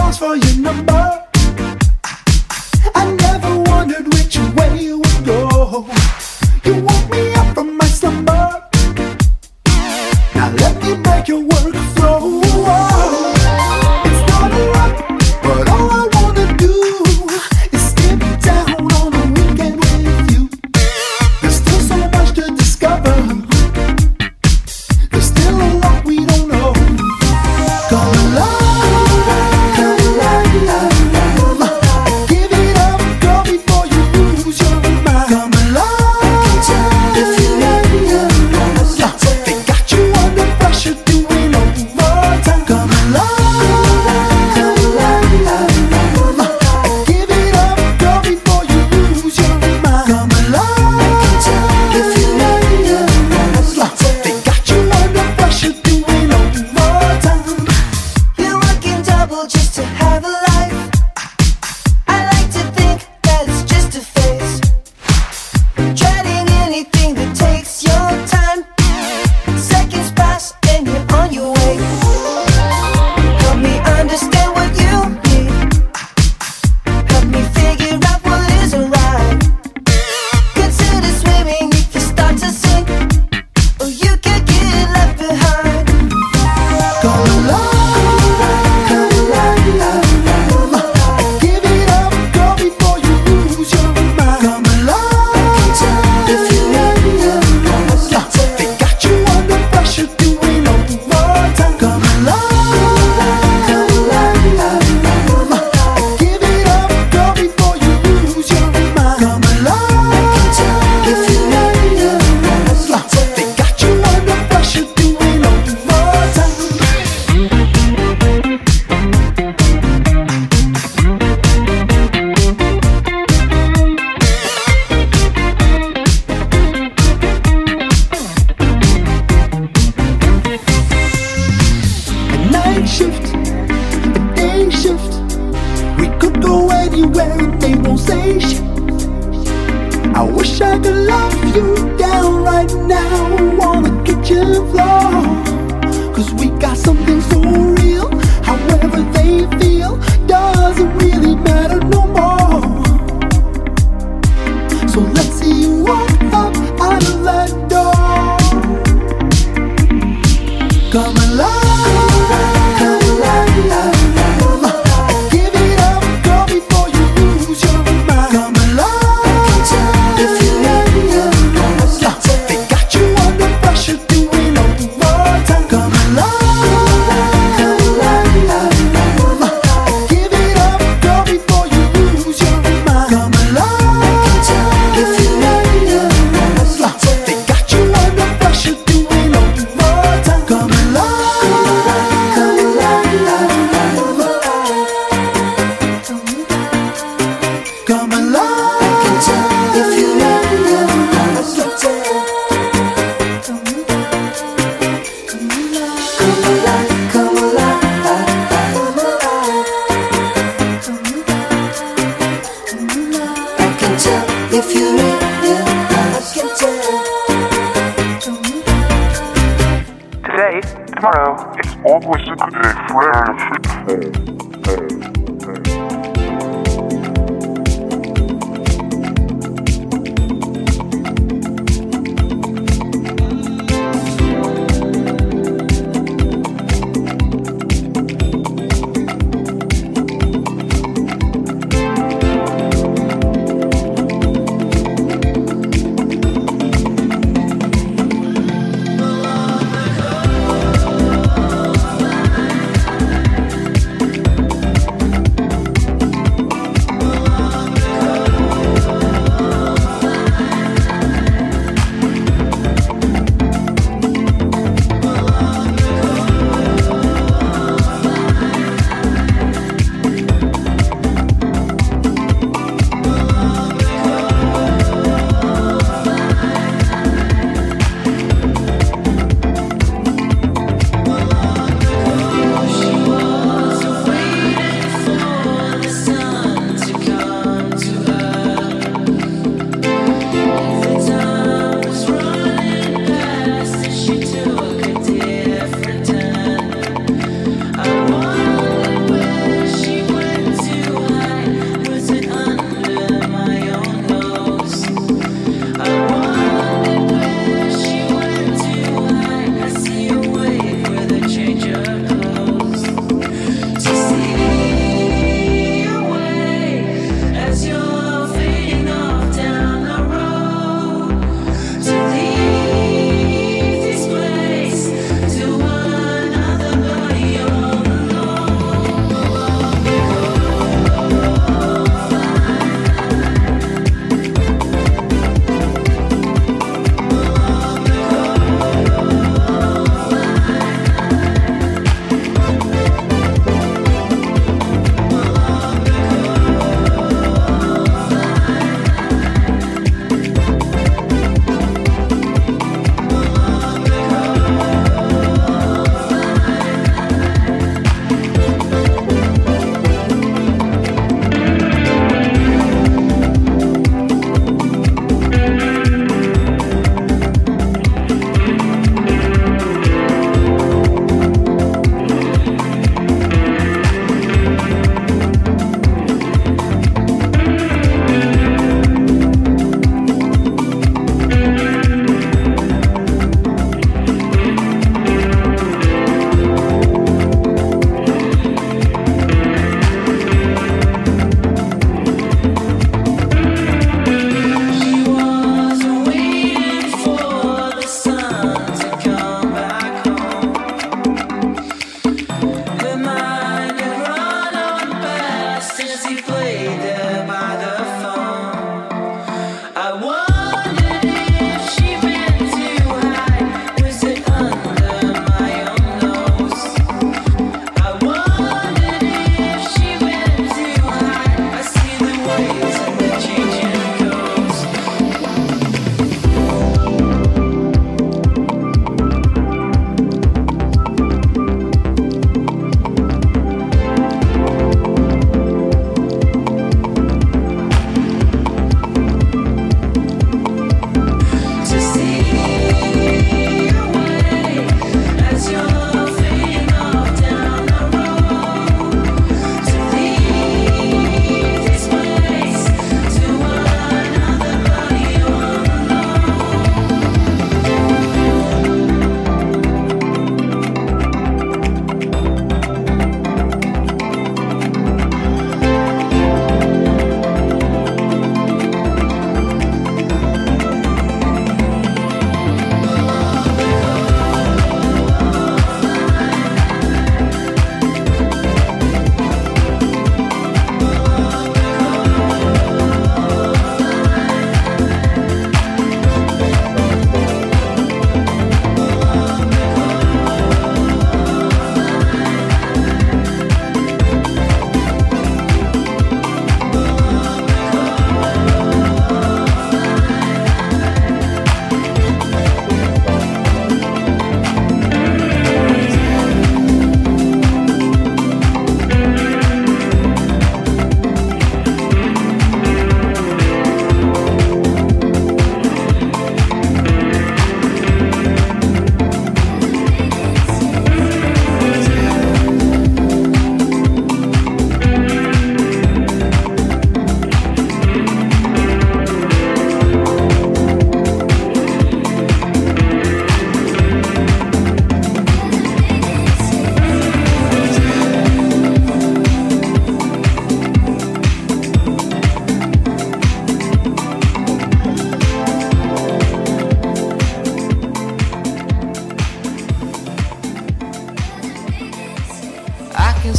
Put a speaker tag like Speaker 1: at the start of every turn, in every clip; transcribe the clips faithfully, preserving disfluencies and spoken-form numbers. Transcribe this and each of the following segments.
Speaker 1: ask for your number. I never wondered which way you would go. You woke me up from my slumber. Now let me make your work flow. It's not a lot, but all I wanna do is skip down on a weekend with you. There's still so much to discover. There's still a lot we don't know. Come alive, come alive. Give it up, girl, before you lose your mind. Come alive, if you let me. They got you under pressure doing overtime. Come alive, come alive. Give it up, girl, before you lose your mind. Come alive, if you let me. They got you under pressure doing overtime.
Speaker 2: You're working double just to have a life. I like to think that it's just a phase. Dreading anything that takes your time. Seconds pass and you're on your way. Help me understand what you need. Help me figure out what isn't right. Consider swimming if you start to sink, or you could get left behind.
Speaker 1: Come alive, come alive. Give it up, girl, before you lose your mind. Come alive, if you let me. They got you under pressure doing overtime. Come alive, come alive. Give it up, girl, before you lose your mind. Come alive, if you let me. They got you under pressure doing overtime. A night shift, a day shift. We could go anywhere and they won't say shit. I wish I could love you down right now on the kitchen floor. Cause we got something so real. However they feel doesn't really matter no more. So let's see you walk up out of that door. Come alive, come alive. Give it up, girl, before you lose your mind. Come alive, if you let me. They got you under pressure doing overtime. Come alive, come alive. Give it up, girl, before you lose your mind. Come alive, if you let me. They got you under pressure doing overtime. Come alive, come alive. Come alive, if you let me. Come alive, come alive. I can tell if you let me. I can tell.
Speaker 3: Today, tomorrow, it's always a good day for everything.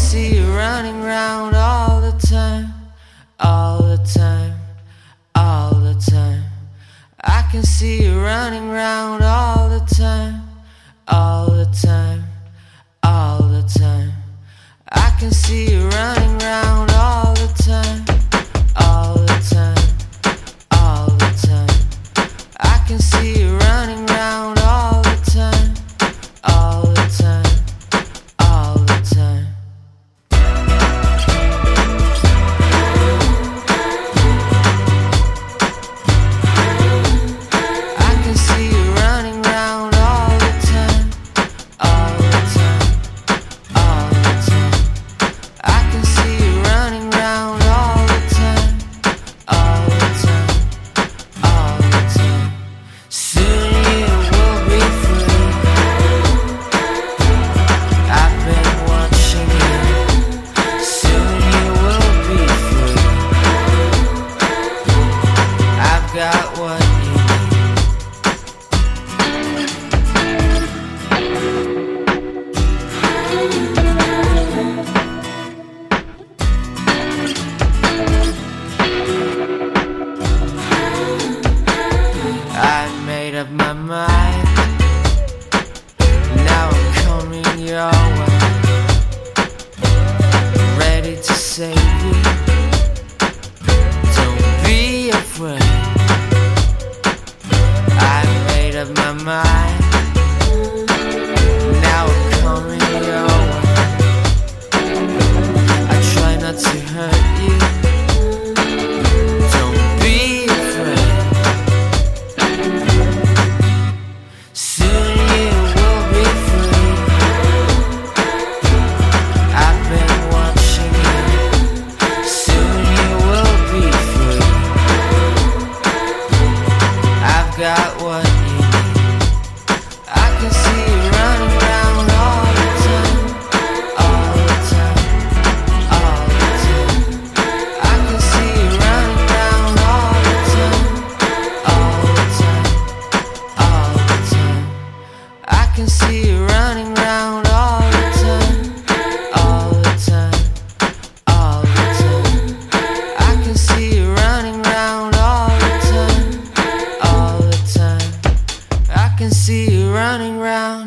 Speaker 4: see you running round all the time, all the time, all the time. I can see you running round all the time, all the time, all the time. I can see you running round all the time, all the time, all the time. I can see you running round all the time, all the time, all the time. I can see you running round all the time, all the time, all the time. I can see you running round all the time, all the time, all the time. Soon you will be free. I've been watching you. Soon you will be free. I've got what you need. I made up my mind. Now I'm coming your way, ready to save you. Don't be afraid. I made up my mind. Now I'm coming your way. I try not to hurt you. Don't be afraid. Soon you will be free. I've been watching you. Soon you will be free. I've got what you need. I can see you running round all the time, all the time, all the time. I can see you running round all the time, all the time, all the time. I can see you running round all the time, all the time, all the time. I can see you running round all the time, all the time. I can see you running round.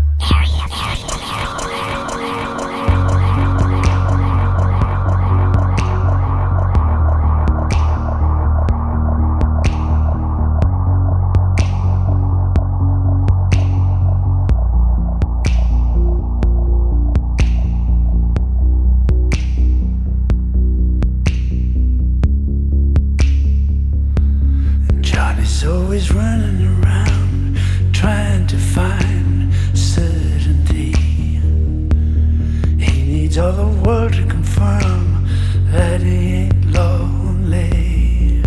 Speaker 1: Johnny's always running around trying to find certainty. He needs all the world to confirm that he ain't lonely.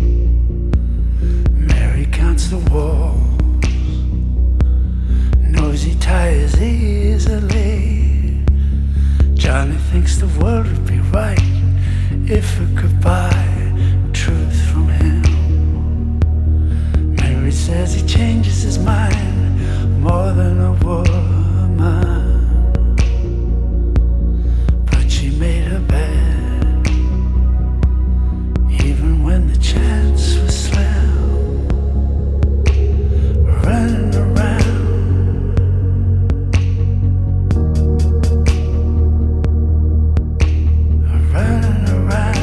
Speaker 1: Mary counts the walls, knows he tires easily. Johnny thinks the world would be right if it could buy truth from him. Mary says he changes his mind more than a woman, but she made her bed even when the chance was slim. Running around, running around.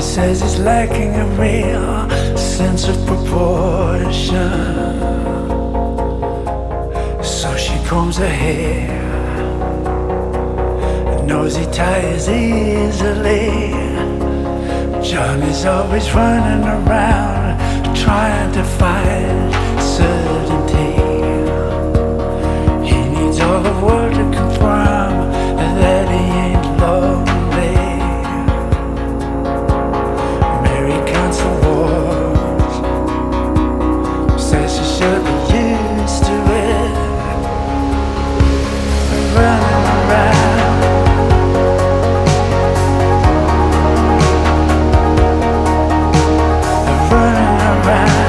Speaker 5: says it's lacking a real sense of proportion. So she combs her hair, knows he tires easily. Johnny's always running around trying to find certainty. He needs all the world to confirm that he ain't lonely. Mary counts the walls, says she should be used to it. Running around, running around.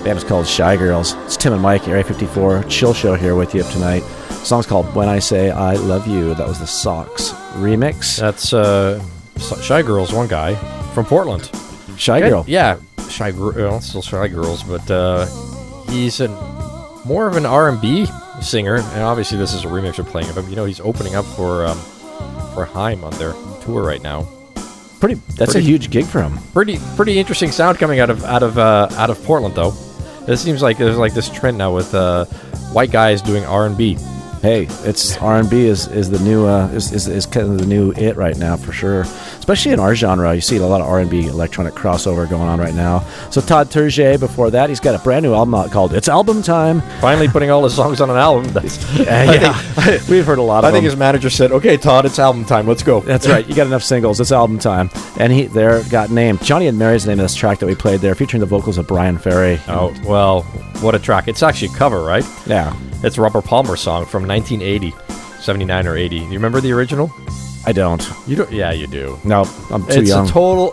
Speaker 6: Band is called Shy Girls. It's Tim and Mike, Area fifty-four, Chill Show here with you tonight. The song's called When I Say I Love You. That was the Sox remix.
Speaker 7: That's uh, Shy Girls, one guy from Portland.
Speaker 6: Shy
Speaker 7: Good-
Speaker 6: Girl.
Speaker 7: Yeah, Shy Girl, well, still Shy Girls, but uh, he's a, more of an R and B singer, and obviously this is a remix they're playing of him. You know, he's opening up for um, for Haim on their tour right now.
Speaker 6: Pretty. That's
Speaker 7: Pretty-
Speaker 6: a huge gig for him.
Speaker 7: Pretty pretty interesting sound coming out of out of uh, out of Portland though. It seems like there's like this trend now with uh, white guys doing R and B.
Speaker 6: Hey, it's R and B is, is the new uh, is, is is kind of the new it right now for sure. Especially in our genre, you see a lot of R and B electronic crossover going on right now. So Todd Terje, before that, he's got a brand new album out called It's Album Time.
Speaker 7: Finally putting all his songs on an album. That's,
Speaker 6: Uh, yeah, we've heard a lot of
Speaker 7: I think
Speaker 6: them.
Speaker 7: his manager said, "Okay, Todd, it's album time. Let's go."
Speaker 6: That's right. You got enough singles. It's album time. And he there got named. Johnny and Mary's the name of this track that we played there, featuring the vocals of Brian Ferry.
Speaker 7: Oh well, what a track! It's actually a cover, right?
Speaker 6: Yeah.
Speaker 7: It's a Robert Palmer song from nineteen eighty, seventy-nine or eighty. You remember the original?
Speaker 6: I don't.
Speaker 7: You don't? Yeah, you do.
Speaker 6: No, I'm too
Speaker 7: It's
Speaker 6: young.
Speaker 7: a total.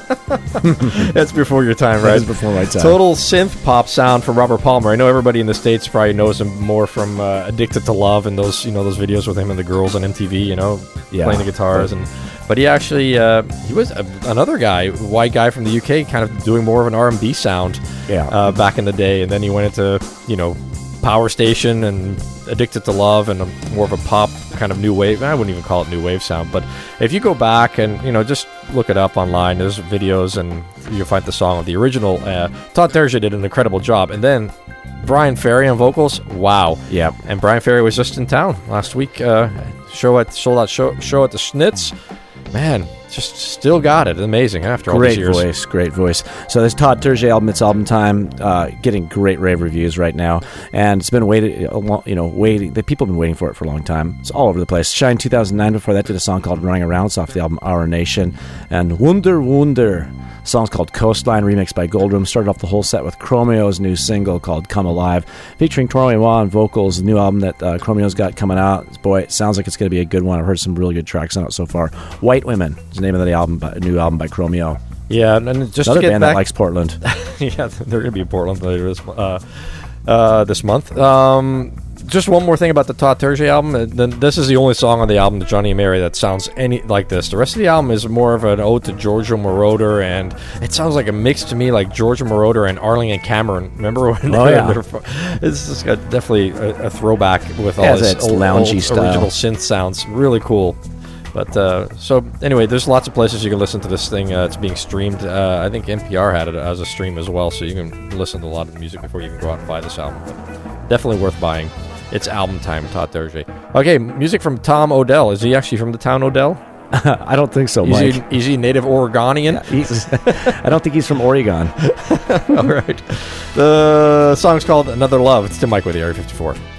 Speaker 7: That's before your time,
Speaker 6: That
Speaker 7: right?
Speaker 6: is before my time.
Speaker 7: Total synth pop sound from Robert Palmer. I know everybody in the States probably knows him more from uh, "Addicted to Love" and those, you know, those videos with him and the girls on M T V. You know,
Speaker 6: Yeah.
Speaker 7: playing the guitars and. But he actually uh, he was a, another guy, white guy from the U K, kind of doing more of an R and B sound.
Speaker 6: Yeah.
Speaker 7: Uh, back in the day, and then he went into, you know, Power Station and Addicted to Love and a, more of a pop kind of new wave. I wouldn't even call it new wave sound, but if you go back and, you know, just look it up online, there's videos and you'll find the song of the original. Uh, Todd Terje did an incredible job. And then Brian Ferry on vocals, wow.
Speaker 6: Yeah.
Speaker 7: And Brian Ferry was just in town last week. Uh, show at sold out show, show at the Schnitz. Man, just still got it. Amazing after all
Speaker 6: Great
Speaker 7: these years.
Speaker 6: voice, great voice. So this Todd Terje album, It's Album Time, uh, getting great rave reviews right now, and it's been waited, a lo- you know, waiting. The people have been waiting for it for a long time. It's all over the place. Shine two thousand nine. Before that, did a song called Running Around. It's off the album Our Nation, and Wunder Wunder. The song's called Coastline, remixed by Goldroom. Started off the whole set with Chromeo's new single called Come Alive, featuring Tori Wah on vocals. The new album that uh, Chromeo's got coming out. Boy, it sounds like it's going to be a good one. I've heard some really good tracks on it so far. White Women is the name of the album, a new album by Chromeo.
Speaker 7: Yeah, and and just
Speaker 6: Another
Speaker 7: to get
Speaker 6: band
Speaker 7: back,
Speaker 6: that likes Portland.
Speaker 7: yeah, they're going to be in Portland later this uh, uh, this month. Um, just one more thing about the Todd Terje album. uh, Then this is the only song on the album, the Johnny and Mary, that sounds any like this. The rest of the album is more of an ode to Giorgio Moroder, and it sounds like a mix to me, like Giorgio Moroder and Arling and Cameron. Remember when?
Speaker 6: Oh,
Speaker 7: they
Speaker 6: yeah.
Speaker 7: were- It's just got definitely a, a throwback with all
Speaker 6: Yeah,
Speaker 7: this
Speaker 6: it's
Speaker 7: old,
Speaker 6: loungy
Speaker 7: old
Speaker 6: style.
Speaker 7: original synth sounds. Really cool. But uh, so anyway, there's lots of places you can listen to this thing. Uh, it's being streamed. Uh, I think N P R had it as a stream as well, so you can listen to a lot of music before you can go out and buy this album. But definitely worth buying. It's album time, Todd Terje. Okay, music from Tom Odell. Is he actually from the town Odell?
Speaker 6: I don't think so,
Speaker 7: Is
Speaker 6: Mike.
Speaker 7: he, is he native Oregonian?
Speaker 6: He's, I don't think he's from Oregon.
Speaker 7: All right. The song's called Another Love. It's Tim Mike with the Area fifty-four.